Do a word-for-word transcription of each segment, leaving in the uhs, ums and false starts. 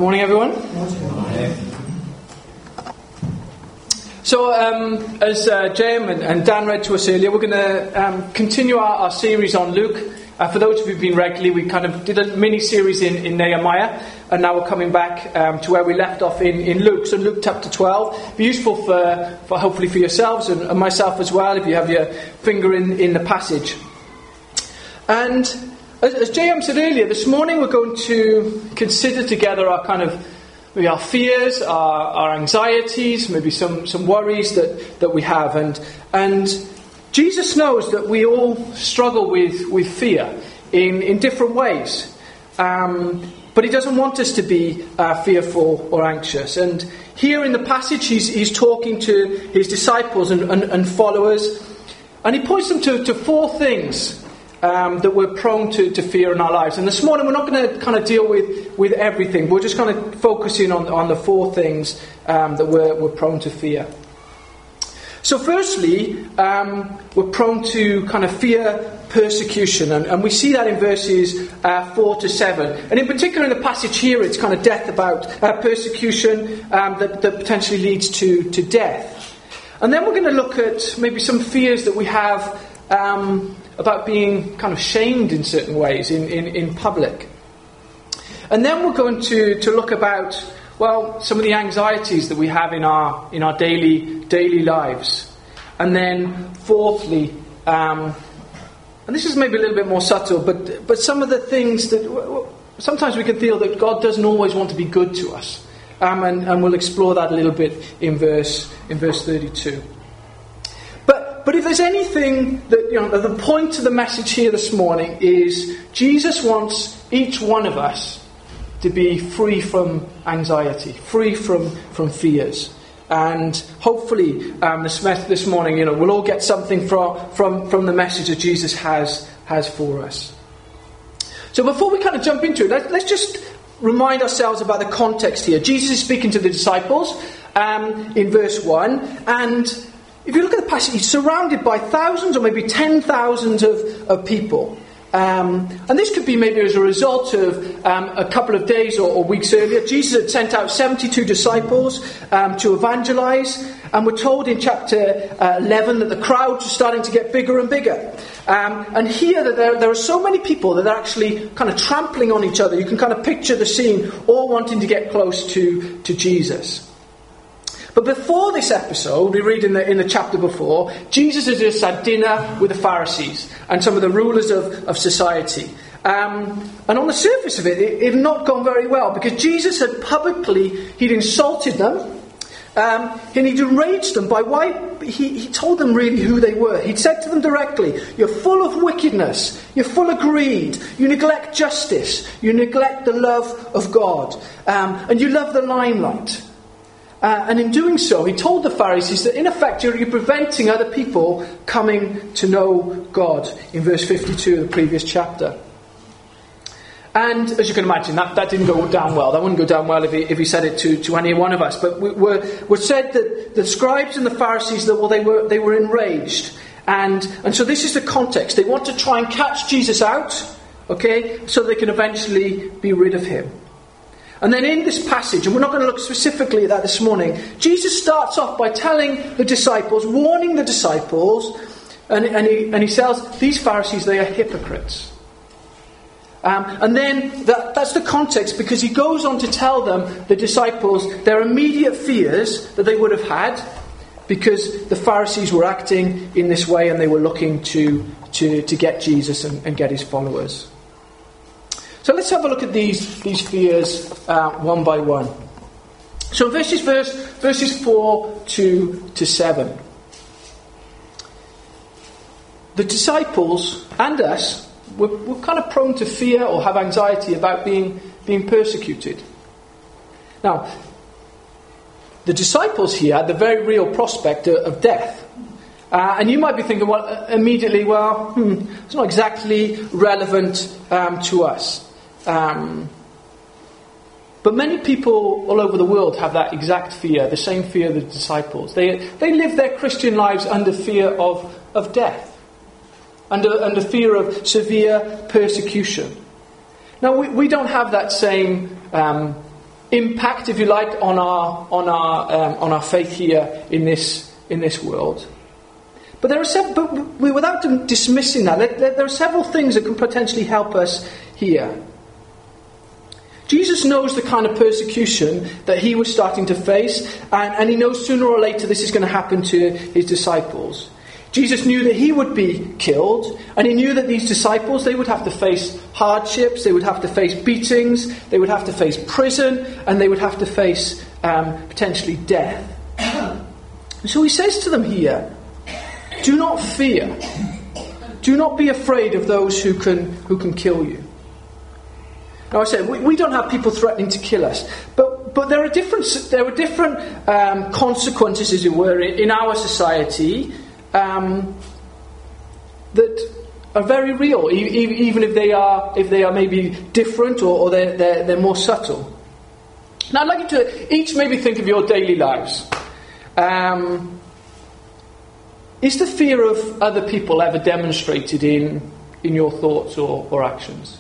Morning, everyone. Morning. So, um, as uh, Jem and, and Dan read to us earlier, we're going to um, continue our, our series on Luke. Uh, for those of you who've been regularly, we kind of did a mini-series in, in Nehemiah, and now we're coming back um, to where we left off in, in Luke. So Luke chapter twelve. Be useful for, for hopefully for yourselves and, and myself as well, if you have your finger in, in the passage. And as, as J M said earlier, this morning we're going to consider together our kind of maybe our fears, our, our anxieties, maybe some, some worries that, that we have. And and Jesus knows that we all struggle with, with fear in, in different ways. Um, but he doesn't want us to be uh, fearful or anxious. And here in the passage, he's, he's talking to his disciples and, and, and followers. And he points them to, to four things Um, that we're prone to, to fear in our lives. And this morning we're not going to kind of deal with, with everything. We're just kind of focusing on, on the four things um, that we're, we're prone to fear. So firstly, um, we're prone to kind of fear persecution. And, and we see that in verses uh, four to seven. And in particular in the passage here, it's kind of death about uh, persecution um, that, that potentially leads to, to death. And then we're going to look at maybe some fears that we have um, about being kind of shamed in certain ways in, in, in public. And then we're going to, to look about, well, some of the anxieties that we have in our in our daily daily lives. And then fourthly, um, and this is maybe a little bit more subtle, but but some of the things that sometimes we can feel that God doesn't always want to be good to us. Um, and, and we'll explore that a little bit in verse in verse thirty-two. But if there's anything that, you know, the point of the message here this morning is this wants each one of us to be free from anxiety, free from, from fears. And hopefully um, this, this morning, you know, we'll all get something from, from, from the message that Jesus has, has for us. So before we kind of jump into it, let, let's just remind ourselves about the context here. Jesus is speaking to the disciples um, in verse one, and if you look at the passage, he's surrounded by thousands or maybe ten thousands of, of people. Um, and this could be maybe as a result of um, a couple of days or, or weeks earlier. Jesus had sent out seventy-two disciples um, to evangelize. And we're told in chapter uh, eleven that the crowds are starting to get bigger and bigger. Um, and here that there, there are so many people that are actually kind of trampling on each other. You can kind of picture the scene, all wanting to get close to, to Jesus. But before this episode, we read in the in the chapter before, Jesus had just had dinner with the Pharisees and some of the rulers of, of society. Um, and on the surface of it, it, it had not gone very well, because Jesus had publicly, he'd insulted them, um, and he'd enraged them by why he, he told them really who they were. He'd said to them directly, you're full of wickedness, you're full of greed, you neglect justice, you neglect the love of God, um, and you love the limelight. Uh, and in doing so, he told the Pharisees that in effect you're, you're preventing other people coming to know God, in verse fifty-two of the previous chapter. And as you can imagine, that, that didn't go down well. That wouldn't go down well if he, if he said it to, to any one of us. But we, we're, we're said that the scribes and the Pharisees, that well, they were they were enraged. And, and so this is the context. They want to try and catch Jesus out, okay, so they can eventually be rid of him. And then in this passage, and we're not going to look specifically at that this morning, Jesus starts off by telling the disciples, warning the disciples, and, and, he, and he says, these Pharisees, they are hypocrites. Um, and then that, that's the context, because he goes on to tell them, the disciples, their immediate fears that they would have had, because the Pharisees were acting in this way and they were looking to, to, to get Jesus and, and get his followers. So let's have a look at these, these fears uh, one by one. So verses, verse, verses four to, to seven. The disciples and us, we're, we're kind of prone to fear or have anxiety about being, being persecuted. Now, the disciples here had the very real prospect of, of death. Uh, and you might be thinking, well, immediately, well, hmm, it's not exactly relevant um, to us. Um, but many people all over the world have that exact fear, the same fear of the disciples. They they live their Christian lives under fear of, of death, under, under fear of severe persecution. Now, we, we don't have that same um, impact, if you like, on our on our um, on our faith here in this in this world. But there are several, but we, without dismissing that, there, there are several things that can potentially help us here. Jesus knows the kind of persecution that he was starting to face, and, and he knows sooner or later this is going to happen to his disciples. Jesus knew that he would be killed, and he knew that these disciples, they would have to face hardships, they would have to face beatings, they would have to face prison, and they would have to face um, potentially death. So he says to them here, do not fear. Do not be afraid of those who can who can kill you. Now I said, we, we don't have people threatening to kill us, but but there are different there are different um, consequences, as it were, in, in our society um, that are very real, e- even if they are if they are maybe different or, or they're, they're they're more subtle. Now I'd like you to each maybe think of your daily lives. Um, is the fear of other people ever demonstrated in in your thoughts or, or actions?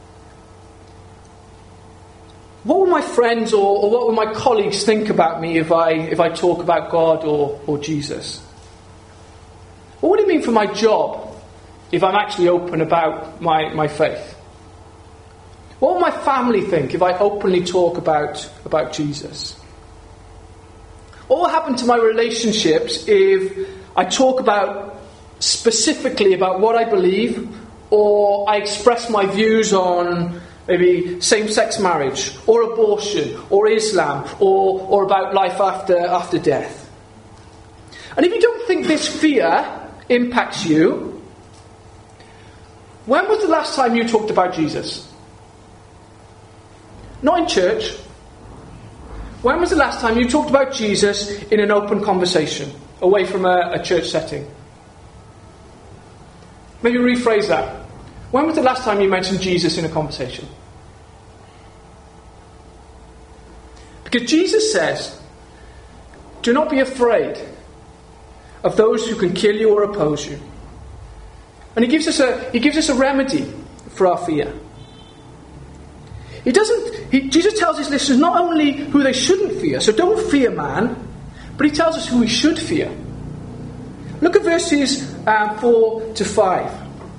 What will my friends or, or what will my colleagues think about me if I if I talk about God or, or Jesus? What would it mean for my job if I'm actually open about my, my faith? What will my family think if I openly talk about, about Jesus? What will happen to my relationships if I talk about specifically about what I believe, or I express my views on maybe same-sex marriage, or abortion, or Islam, or, or about life after, after death? And if you don't think this fear impacts you, when was the last time you talked about Jesus? Not in church. When was the last time you talked about Jesus in an open conversation, away from a, a church setting? Maybe rephrase that. When was the last time you mentioned Jesus in a conversation? Because Jesus says, do not be afraid of those who can kill you or oppose you. And he gives us a he gives us a remedy for our fear. He doesn't he, Jesus tells his listeners not only who they shouldn't fear, so don't fear man, but he tells us who we should fear. Look at verses uh, four to five.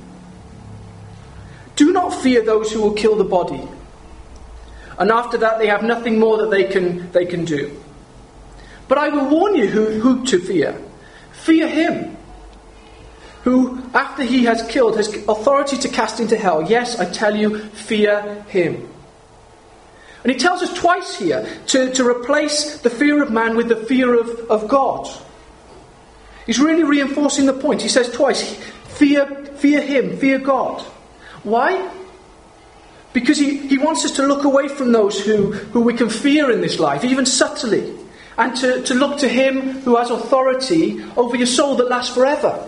Do not fear those who will kill the body, and after that they have nothing more that they can they can do. But I will warn you who, who to fear. Fear him who, after he has killed, has authority to cast into hell. Yes, I tell you, fear him. And he tells us twice here to, to replace the fear of man with the fear of, of God. He's really reinforcing the point. He says twice, fear, fear him, fear God. Why? Because he, he wants us to look away from those who, who we can fear in this life, even subtly, and to, to look to him who has authority over your soul that lasts forever.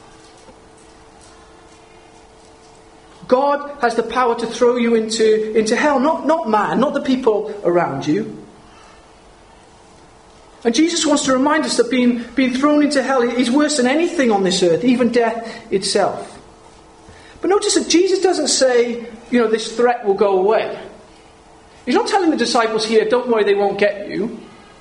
God has the power to throw you into, into hell, not, not man, not the people around you. And Jesus wants to remind us that being, being thrown into hell is worse than anything on this earth, even death itself. But notice that Jesus doesn't say, you know, this threat will go away. He's not telling the disciples here, don't worry, they won't get you.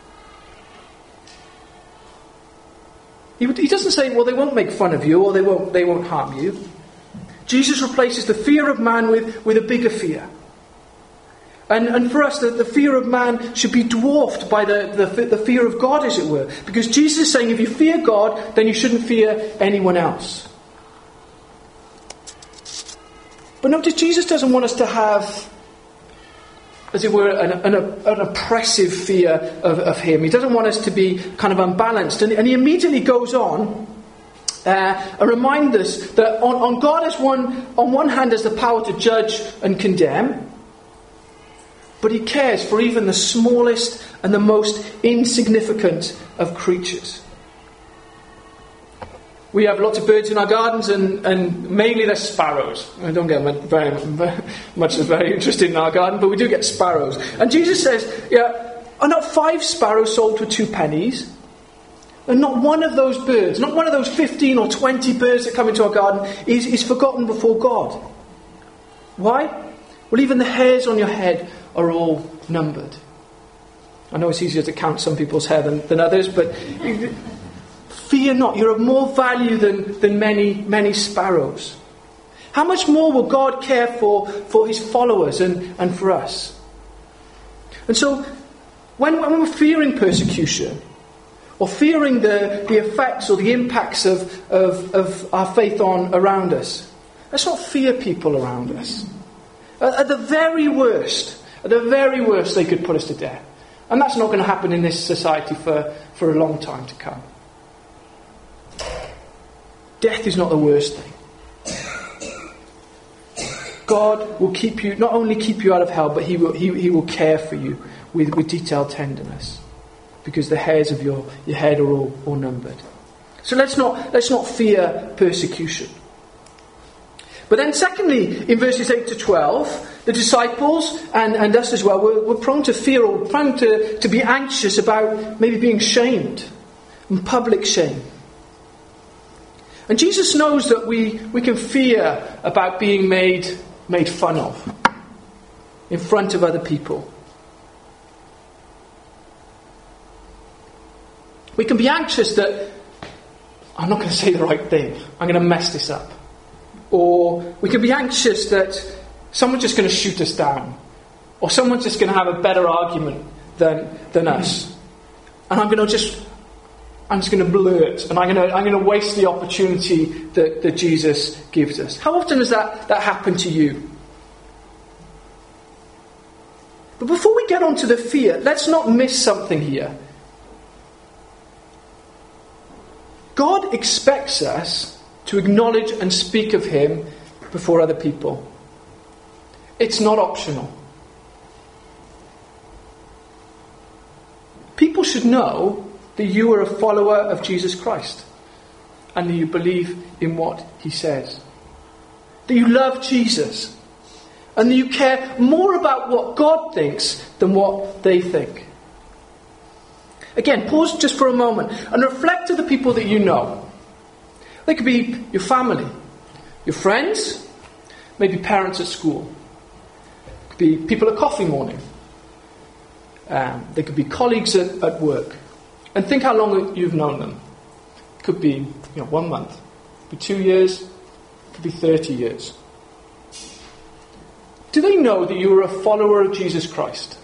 He, he doesn't say, well, they won't make fun of you, or they won't, they won't harm you. Jesus replaces the fear of man with, with a bigger fear. And, and for us, the, the fear of man should be dwarfed by the, the, the fear of God, as it were. Because Jesus is saying, if you fear God, then you shouldn't fear anyone else. But notice, Jesus doesn't want us to have, as it were, an, an, an oppressive fear of, of him. He doesn't want us to be kind of unbalanced. And, and he immediately goes on Uh, and remind us that on, on God as one, on one hand has the power to judge and condemn, but he cares for even the smallest and the most insignificant of creatures. We have lots of birds in our gardens, and, and mainly they're sparrows. I don't get very, very much that's very interesting in our garden, but we do get sparrows. And Jesus says, yeah, are not five sparrows sold for two pennies? And not one of those birds, not one of those fifteen or twenty birds that come into our garden is, is forgotten before God. Why? Well, even the hairs on your head are all numbered. I know it's easier to count some people's hair than, than others, but fear not. You're of more value than, than many, many sparrows. How much more will God care for, for his followers and, and for us? And so, when, when we're fearing persecution, or fearing the, the effects or the impacts of, of, of our faith on around us, let's not fear people around us. At, at the very worst, at the very worst, they could put us to death. And that's not going to happen in this society for, for a long time to come. Death is not the worst thing. God will keep you, not only keep you out of hell, but he will, he, he will care for you with, with detailed tenderness. Because the hairs of your, your head are all, all numbered. So let's not, let's not fear persecution. But then secondly, in verses eight to twelve, the disciples, and, and us as well, we're, we're prone to fear or prone to, to be anxious about maybe being shamed, and public shame. And Jesus knows that we, we can fear about being made, made fun of in front of other people. We can be anxious that I'm not going to say the right thing. I'm going to mess this up. Or we can be anxious that someone's just going to shoot us down. Or someone's just going to have a better argument than, than us. And I'm going to just, I'm just going to blurt. And I'm going to, I'm going to waste the opportunity that, that Jesus gives us. How often has that, that happened to you? But before we get on to the fear, let's not miss something here. God expects us to acknowledge and speak of him before other people. It's not optional. People should know that you are a follower of Jesus Christ and that you believe in what he says. That you love Jesus and that you care more about what God thinks than what they think. Again, pause just for a moment and reflect to the people that you know. They could be your family, your friends, maybe parents at school. It could be people at coffee morning. Um, they could be colleagues at, at work. And think how long you've known them. It could be you know, one month. It could be two years. It could be thirty years. Do they know that you are a follower of Jesus Christ?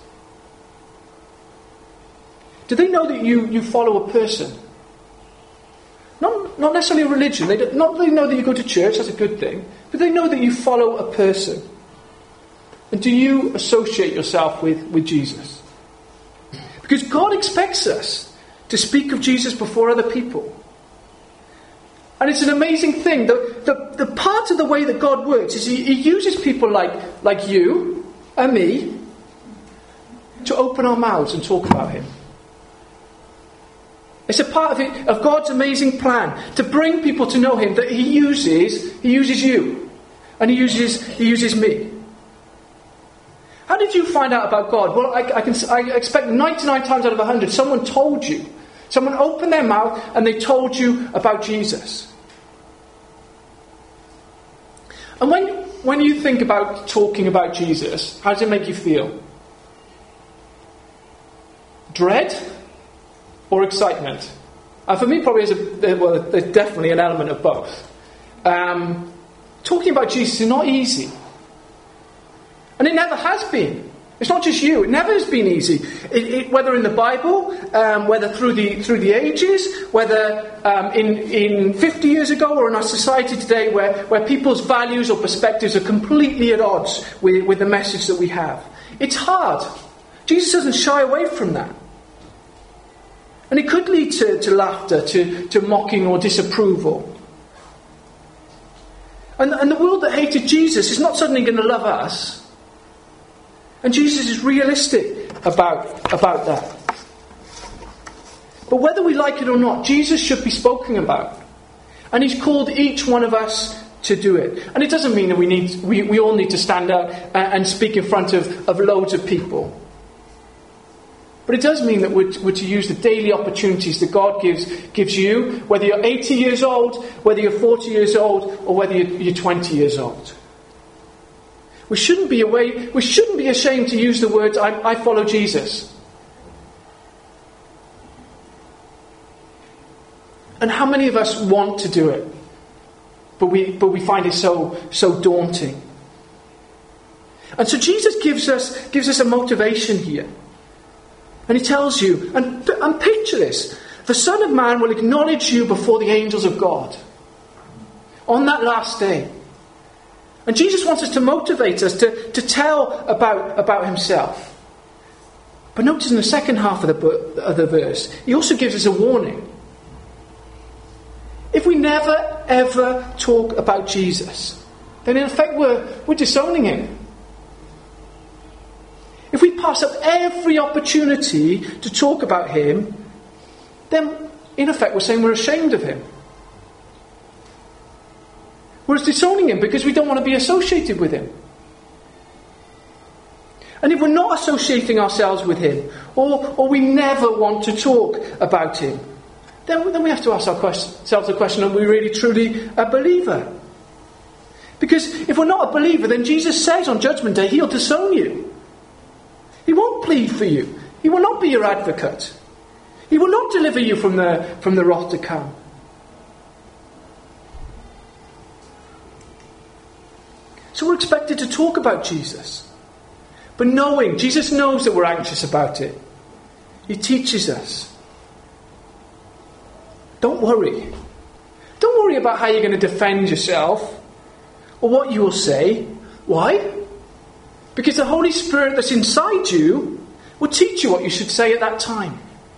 Do they know that you, you follow a person? Not, not necessarily a religion. They don't, not that they know that you go to church, that's a good thing. But they know that you follow a person. And do you associate yourself with, with Jesus? Because God expects us to speak of Jesus before other people. And it's an amazing thing. The, the, the part of the way that God works is he, he uses people like, like you and me to open our mouths and talk about him. It's a part of it, of God's amazing plan to bring people to know him, that he uses, he uses you. And he uses, he uses me. How did you find out about God? Well, I, I, can, I expect ninety-nine times out of one hundred, someone told you. Someone opened their mouth and they told you about Jesus. And when, when you think about talking about Jesus, how does it make you feel? Dread? Or excitement? And for me, probably, there's, a, well, there's definitely an element of both. Um, talking about Jesus is not easy. And it never has been. It's not just you. It never has been easy. It, it, whether in the Bible, um, whether through the through the ages, whether um, in, in fifty years ago or in our society today where, where people's values or perspectives are completely at odds with, with the message that we have. It's hard. Jesus doesn't shy away from that. And it could lead to, to laughter, to, to mocking or disapproval. And, and the world that hated Jesus is not suddenly going to love us. And Jesus is realistic about, about that. But whether we like it or not, Jesus should be spoken about. And he's called each one of us to do it. And it doesn't mean that we need we, we all need to stand up and, and speak in front of, of loads of people. But it does mean that we're, we're to use the daily opportunities that God gives gives you, whether you're eighty years old, whether you're forty years old, or whether you're, you're twenty years old. We shouldn't be away, we shouldn't be ashamed to use the words, I, I follow Jesus. And how many of us want to do it? But we but we find it so so daunting. And so Jesus gives us gives us a motivation here. And he tells you, and, and picture this, the Son of Man will acknowledge you before the angels of God on that last day. And Jesus wants us to motivate us to, to tell about, about himself. But notice in the second half of the, of the verse, he also gives us a warning. If we never ever talk about Jesus, then in effect we're, we're disowning him. If we pass up every opportunity to talk about him, then in effect we're saying we're ashamed of him. We're disowning him because we don't want to be associated with him. And if we're not associating ourselves with him, or, or we never want to talk about him, then, then we have to ask ourselves the question, are we really truly a believer? Because if we're not a believer, then Jesus says on Judgment Day, he'll disown you. He won't plead for you. He will not be your advocate. He will not deliver you from the, from the wrath to come. So we're expected to talk about Jesus. But knowing, Jesus knows that we're anxious about it. He teaches us. Don't worry. Don't worry about how you're going to defend yourself or what you will say. Why? Because the Holy Spirit that's inside you will teach you what you should say at that time.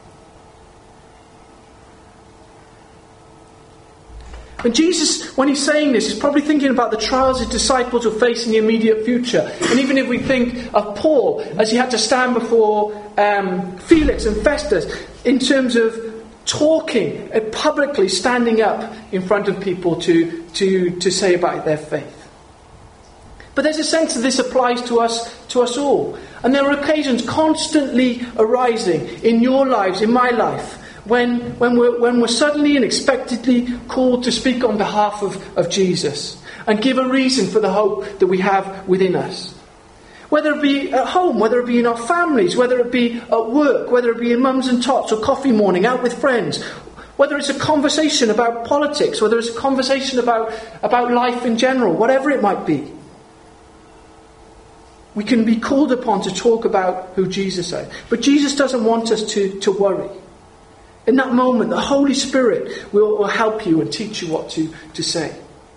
And Jesus, when he's saying this, is probably thinking about the trials his disciples will face in the immediate future. And even if we think of Paul, as he had to stand before um, Felix and Festus, in terms of talking, uh, publicly standing up in front of people to, to, to say about their faith. But there's a sense that this applies to us, to us all. And there are occasions constantly arising in your lives, in my life, when, when, we're, when we're suddenly and unexpectedly called to speak on behalf of, of Jesus and give a reason for the hope that we have within us. Whether it be at home, whether it be in our families, whether it be at work, whether it be in mums and tots or coffee morning, out with friends, whether it's a conversation about politics, whether it's a conversation about, about life in general, whatever it might be. We can be called upon to talk about who Jesus is. But Jesus doesn't want us to, to worry. In that moment, the Holy Spirit will, will help you and teach you what to, to say.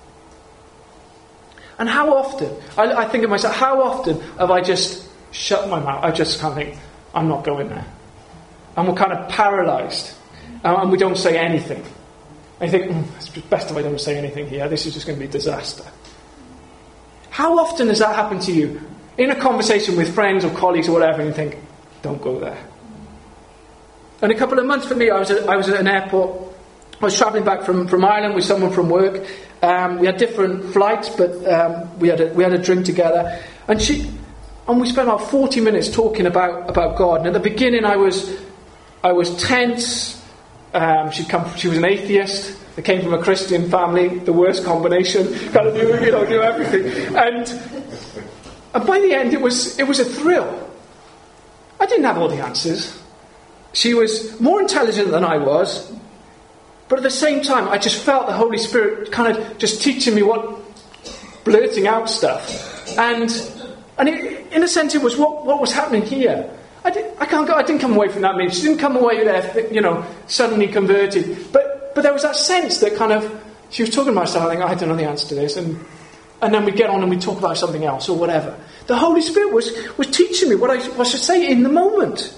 And how often, I, I think of myself, how often have I just shut my mouth? I just kind of think, I'm not going there. And we're kind of paralysed. And we don't say anything. I think, mm, it's best if I don't say anything here. This is just going to be a disaster. How often has that happened to you? In a conversation with friends or colleagues or whatever, and you think, don't go there. And a couple of months for me, I was at, I was at an airport. I was travelling back from, from Ireland with someone from work. Um, we had different flights, but um, we had a, we had a drink together. And she and we spent about forty minutes talking about, about God. And at the beginning, I was I was tense. Um, she'd come. She was an atheist. I came from a Christian family. The worst combination. Kind of knew, you know, knew everything. And. And by the end, it was it was a thrill. I didn't have all the answers. She was more intelligent than I was. But at the same time, I just felt the Holy Spirit kind of just teaching me what, blurting out stuff. And and it, in a sense, it was what, what was happening here. I, did, I, can't go, I didn't come away from that meeting. She didn't come away there, you know, suddenly converted. But, but there was that sense that kind of, she was talking about something, I don't know the answer to this. And And then we get on and we talk about something else or whatever. The Holy Spirit was, was teaching me what I, what I should say in the moment.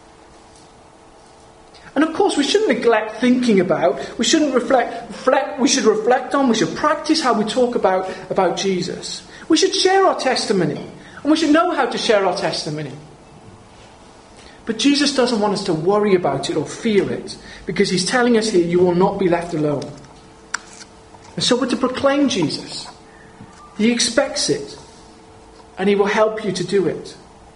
And of course, we shouldn't neglect thinking about. We shouldn't reflect. reflect we should reflect on. We should practice how we talk about, about Jesus. We should share our testimony. And we should know how to share our testimony. But Jesus doesn't want us to worry about it or fear it. Because he's telling us here, you will not be left alone. And so we're to proclaim Jesus. He expects it. And he will help you to do it.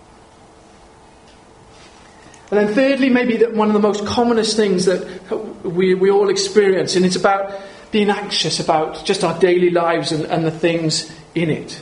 And then thirdly, maybe that one of the most commonest things that we, we all experience, and it's about being anxious about just our daily lives and, and the things in it.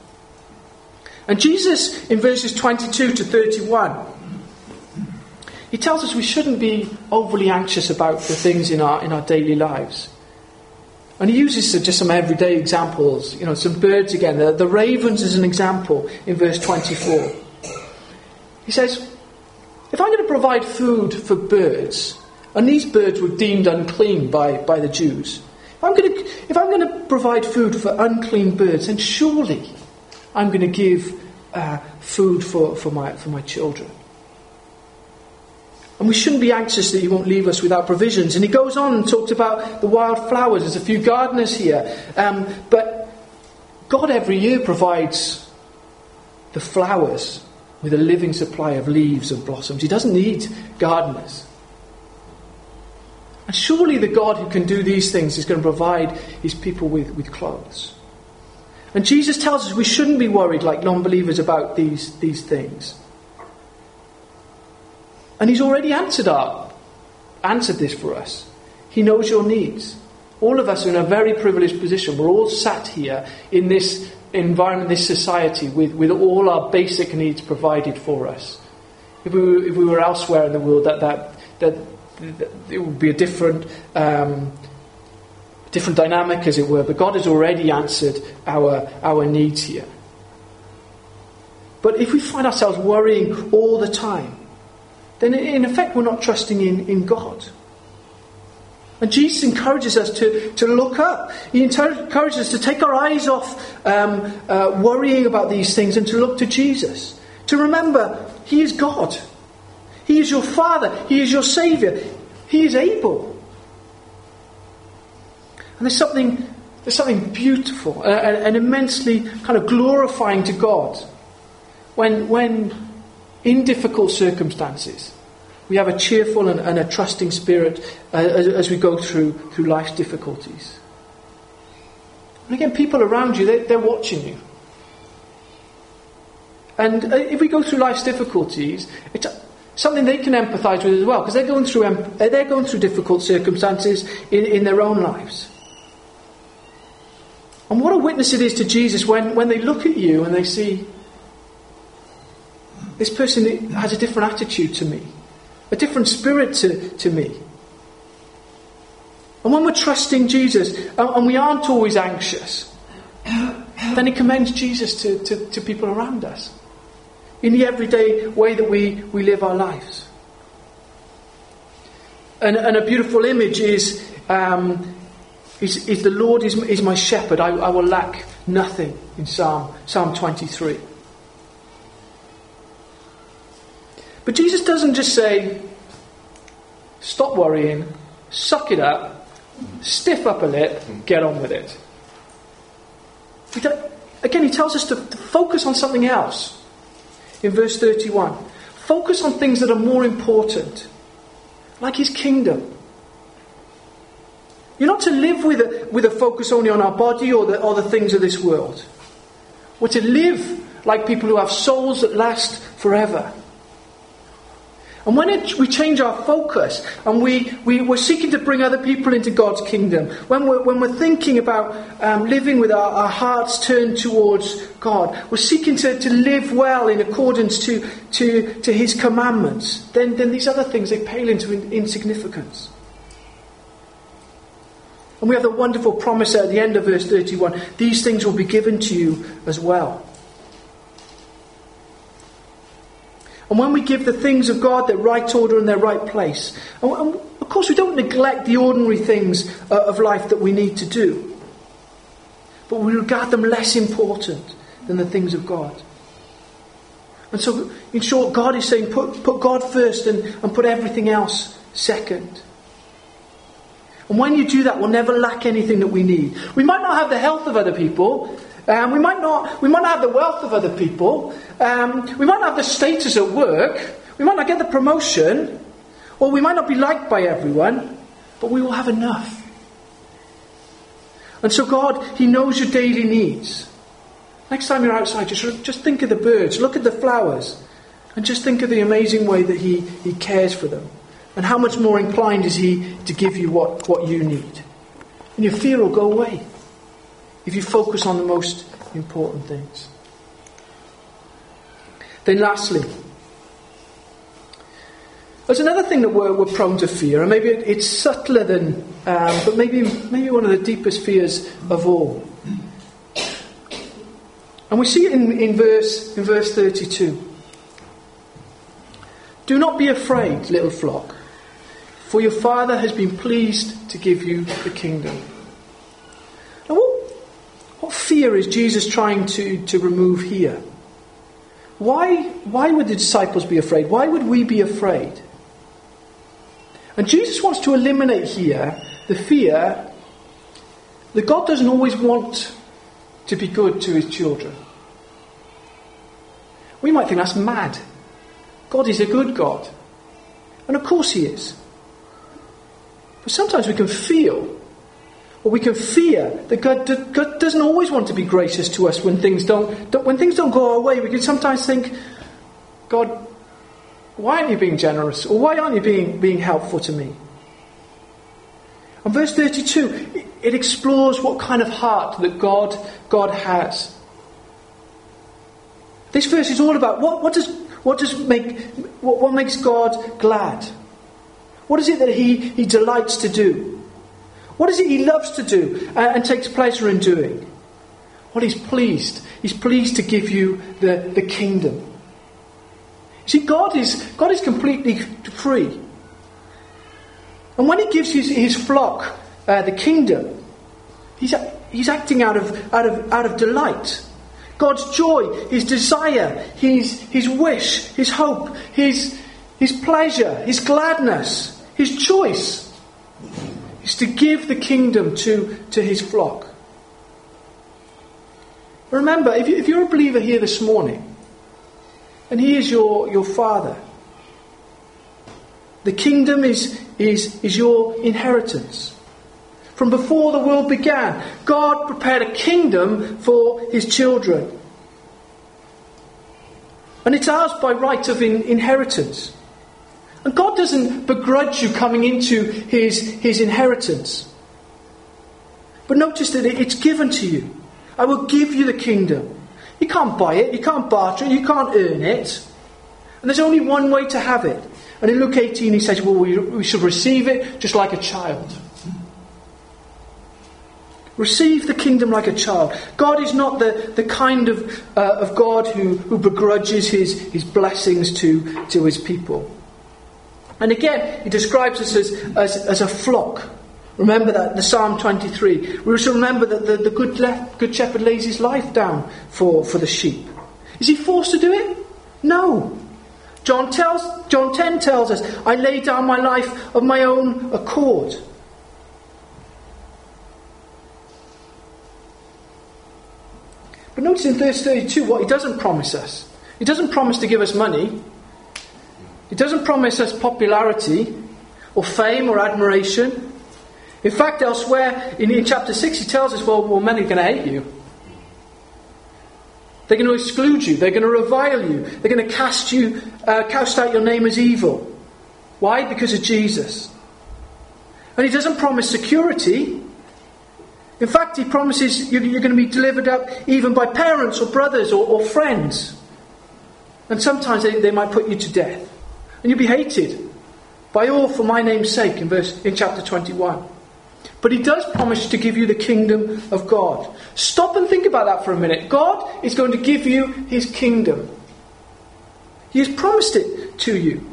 And Jesus, in verses twenty-two to thirty-one, He tells us we shouldn't be overly anxious about the things in our in our daily lives. And he uses just some everyday examples, you know, some birds again. The, the ravens is an example in verse twenty-four. He says, if I'm going to provide food for birds, and these birds were deemed unclean by, by the Jews, if I'm, going to, if I'm going to provide food for unclean birds, then surely I'm going to give uh, food for, for, my, for my children. And we shouldn't be anxious that he won't leave us without provisions. And he goes on and talks about the wild flowers. There's a few gardeners here. Um, but God every year provides the flowers with a living supply of leaves and blossoms. He doesn't need gardeners. And surely the God who can do these things is going to provide his people with, with clothes. And Jesus tells us we shouldn't be worried like non-believers about these, these things. And he's already answered our, answered this for us. He knows your needs. All of us are in a very privileged position. We're all sat here in this environment, this society, with, with all our basic needs provided for us. If we were, if we were elsewhere in the world, that that that, that it would be a different um, different dynamic, as it were. But God has already answered our our needs here. But if we find ourselves worrying all the time, then in effect we're not trusting in, in God. And Jesus encourages us to, to look up. He encourages us to take our eyes off um, uh, worrying about these things and to look to Jesus. To remember, he is God. He is your Father. He is your Saviour. He is able. And there's something, there's something beautiful and, and immensely kind of glorifying to God when, when in difficult circumstances we have a cheerful and, and a trusting spirit uh, as, as we go through through life's difficulties. And again, people around you, they, they're watching you. And if we go through life's difficulties, it's something they can empathise with as well, because they're going through um, they're going through difficult circumstances in, in their own lives. And what a witness it is to Jesus when, when they look at you and they see this person has a different attitude to me, a different spirit to, to me. And when we're trusting Jesus and we aren't always anxious, then it commends Jesus to, to, to people around us in the everyday way that we, we live our lives. And, and a beautiful image is, um, is, is the Lord is, is my shepherd, I, I will lack nothing, in Psalm, Psalm twenty-three. But Jesus doesn't just say, stop worrying, suck it up, stiff up a lip, get on with it. Again, he tells us to, to focus on something else. In verse thirty-one, focus on things that are more important, like his kingdom. You're not to live with a, with a focus only on our body or the, or the things of this world. We're to live like people who have souls that last forever. And when it, we change our focus and we, we, we're seeking to bring other people into God's kingdom, when we're, when we're thinking about um, living with our, our hearts turned towards God, we're seeking to, to live well in accordance to, to, to his commandments, then, then these other things, they pale into in, insignificance. And we have the wonderful promise at the end of verse thirty-one, these things will be given to you as well. And when we give the things of God their right order and their right place, and, and of course we don't neglect the ordinary things uh, of life that we need to do, but we regard them less important than the things of God. And so, in short, God is saying put, put God first and, and put everything else second. And when you do that, we'll never lack anything that we need. We might not have the health of other people. Um, we might not. We might not have the wealth of other people. Um, we might not have the status at work. We might not get the promotion, or we might not be liked by everyone. But we will have enough. And so God, he knows your daily needs. Next time you're outside, just just think of the birds, look at the flowers, and just think of the amazing way that he he cares for them, and how much more inclined is he to give you what what you need, and your fear will go away if you focus on the most important things. Then lastly, There's another thing that we're, we're prone to fear, and maybe it, it's subtler than, um, but maybe maybe one of the deepest fears of all. And we see it in, in verse in verse thirty-two. Do not be afraid, little flock, for your Father has been pleased to give you the kingdom. Now, what, what fear is Jesus trying to, to remove here? Why, why would the disciples be afraid? Why would we be afraid? And Jesus wants to eliminate here the fear that God doesn't always want to be good to his children. We might think that's mad. God is a good God. And of course he is. But sometimes we can feel, or we can fear, that God, God doesn't always want to be gracious to us when things don't, when things don't go our way. We can sometimes think, God, why aren't you being generous? Or why aren't you being, being helpful to me? And verse thirty-two, it, it explores what kind of heart that God, God has. This verse is all about what, what does what does make what, what makes God glad? What is it that he, he delights to do? What is it he loves to do and, and takes pleasure in doing? Well, he's pleased. He's pleased to give you the, the kingdom. See, God is God is completely free. And when he gives his, his flock uh, the kingdom, he's he's acting out of out of out of delight. God's joy, his desire, his his wish, his hope, his his pleasure, his gladness, his choice is to give the kingdom to, to his flock. Remember, if, you, if you're a believer here this morning, and he is your, your Father, the kingdom is, is, is your inheritance. From before the world began, God prepared a kingdom for his children. And it's ours by right of in, inheritance. And God doesn't begrudge you coming into his, his inheritance. But notice that it's given to you. I will give you the kingdom. You can't buy it, you can't barter it, you can't earn it. And there's only one way to have it. And in Luke eighteen he says, well, we, we should receive it just like a child. Receive the kingdom like a child. God is not the, the kind of, uh, of God who, who begrudges his, his blessings to, to his people. And again, he describes us as, as, as a flock. Remember that, the Psalm twenty-three. We should remember that the, the good, left, good shepherd lays his life down for, for the sheep. Is he forced to do it? No. John tells, John ten tells us, I lay down my life of my own accord. But notice in verse thirty-two what he doesn't promise us. He doesn't promise to give us money. He doesn't promise us popularity or fame or admiration. In fact, elsewhere in, in chapter six he tells us, well, well men are going to hate you. They're going to exclude you. They're going to revile you. They're going to cast you, uh, cast out your name as evil. Why? Because of Jesus. And he doesn't promise security. In fact, he promises you're going to be delivered up even by parents or brothers or, or friends. And sometimes they, they might put you to death. And you'll be hated by all for my name's sake in verse in chapter twenty-one. But he does promise to give you the kingdom of God. Stop and think about that for a minute. God is going to give you his kingdom. He has promised it to you.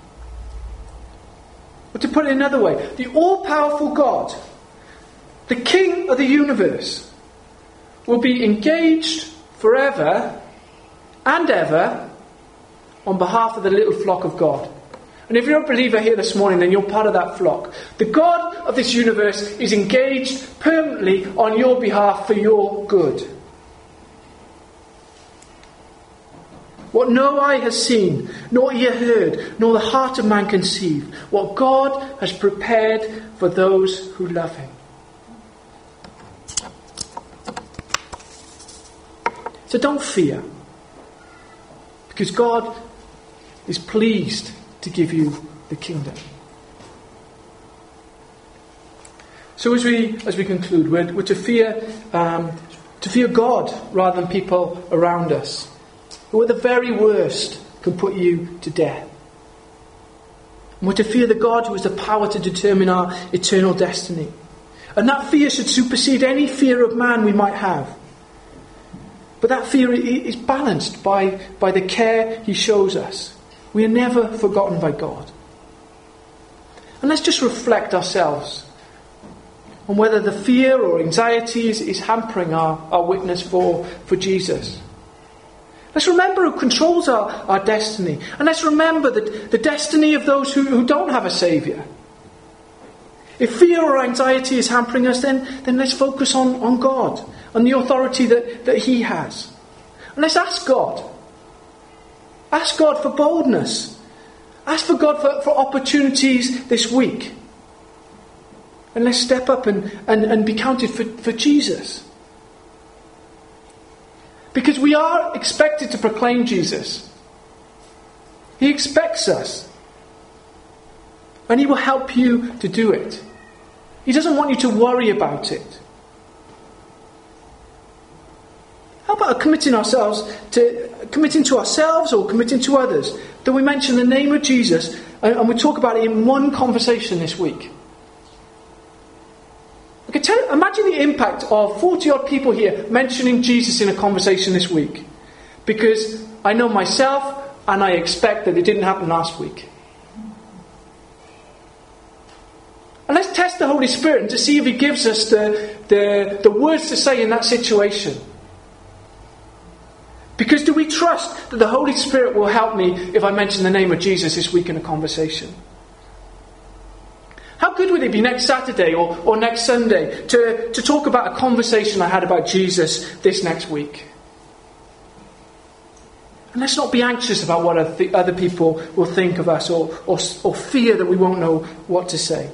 Or to put it another way, the all-powerful God, the King of the universe, will be engaged forever and ever on behalf of the little flock of God. And if you're a believer here this morning, then you're part of that flock. The God of this universe is engaged permanently on your behalf for your good. What no eye has seen, nor ear heard, nor the heart of man conceived, what God has prepared for those who love him. So don't fear, because God is pleased to give you the kingdom. So as we as we conclude, we're, we're to fear um, to fear God rather than people around us, who at the very worst can put you to death. And we're to fear the God who has the power to determine our eternal destiny. And that fear should supersede any fear of man we might have. But that fear is balanced by, by the care he shows us. We are never forgotten by God. And let's just reflect ourselves on whether the fear or anxiety is, is hampering our, our witness for, for Jesus. Let's remember who controls our, our destiny. And let's remember that the destiny of those who, who don't have a Saviour. If fear or anxiety is hampering us, then, then let's focus on, on God, on the authority that, that he has. And let's ask God. Ask God for boldness. Ask for God for, for opportunities this week. And let's step up and, and, and be counted for, for Jesus. Because we are expected to proclaim Jesus. He expects us. And he will help you to do it. He doesn't want you to worry about it. How about committing ourselves to committing to ourselves or committing to others that we mention the name of Jesus and, and we talk about it in one conversation this week? I can tell, imagine the impact of forty odd people here mentioning Jesus in a conversation this week. Because I know myself and I expect that it didn't happen last week. And let's test the Holy Spirit to see if he gives us the, the, the words to say in that situation. Because do we trust that the Holy Spirit will help me if I mention the name of Jesus this week in a conversation? How good would it be next Saturday or, or next Sunday to, to talk about a conversation I had about Jesus this next week? And let's not be anxious about what other people will think of us or, or, or fear that we won't know what to say.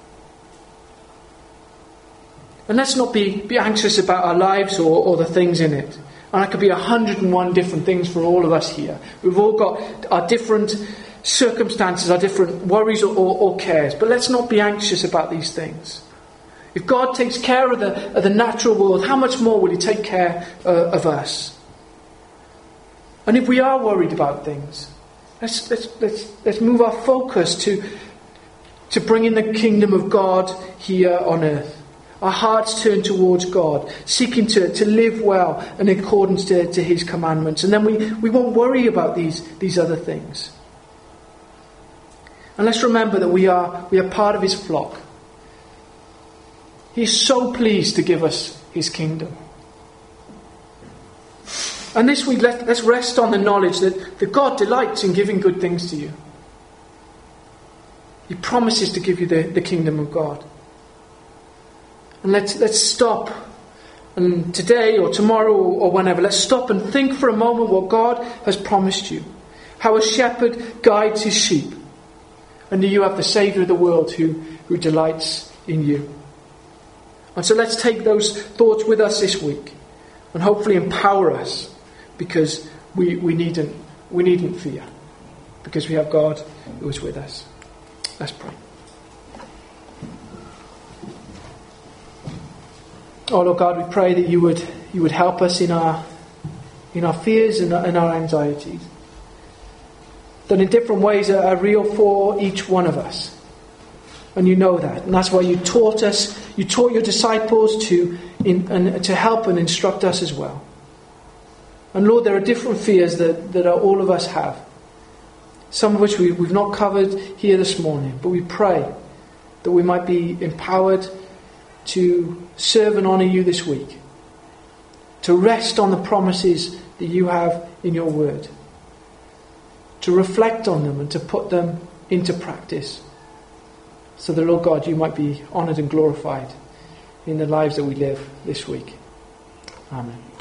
And let's not be, be anxious about our lives or, or the things in it. And that could be a hundred and one different things for all of us here. We've all got our different circumstances, our different worries or, or, or cares. But let's not be anxious about these things. If God takes care of the, of the natural world, how much more will he take care uh, of us? And if we are worried about things, let's, let's, let's, let's move our focus to, to bringing the kingdom of God here on earth. Our hearts turn towards God, seeking to, to live well in accordance to, to his commandments. And then we, we won't worry about these, these other things. And let's remember that we are, we are part of his flock. He is so pleased to give us his kingdom. And this week, let, let's rest on the knowledge that, that God delights in giving good things to you. He promises to give you the, the kingdom of God. And let's, let's stop, and today or tomorrow or whenever, let's stop and think for a moment what God has promised you. How a shepherd guides his sheep. And you have the Saviour of the world who, who delights in you. And so let's take those thoughts with us this week and hopefully empower us, because we, we, needn't, we needn't fear, because we have God who is with us. Let's pray. Oh Lord God, we pray that you would you would help us in our in our fears and our, in our anxieties. That in different ways are, are real for each one of us. And you know that. And that's why you taught us, you taught your disciples to in, and to help and instruct us as well. And Lord, there are different fears that, that are, all of us have. Some of which we, we've not covered here this morning. But we pray that we might be empowered to serve and honour you this week. To rest on the promises that you have in your word. To reflect on them and to put them into practice. So that, Lord God, you might be honoured and glorified in the lives that we live this week. Amen.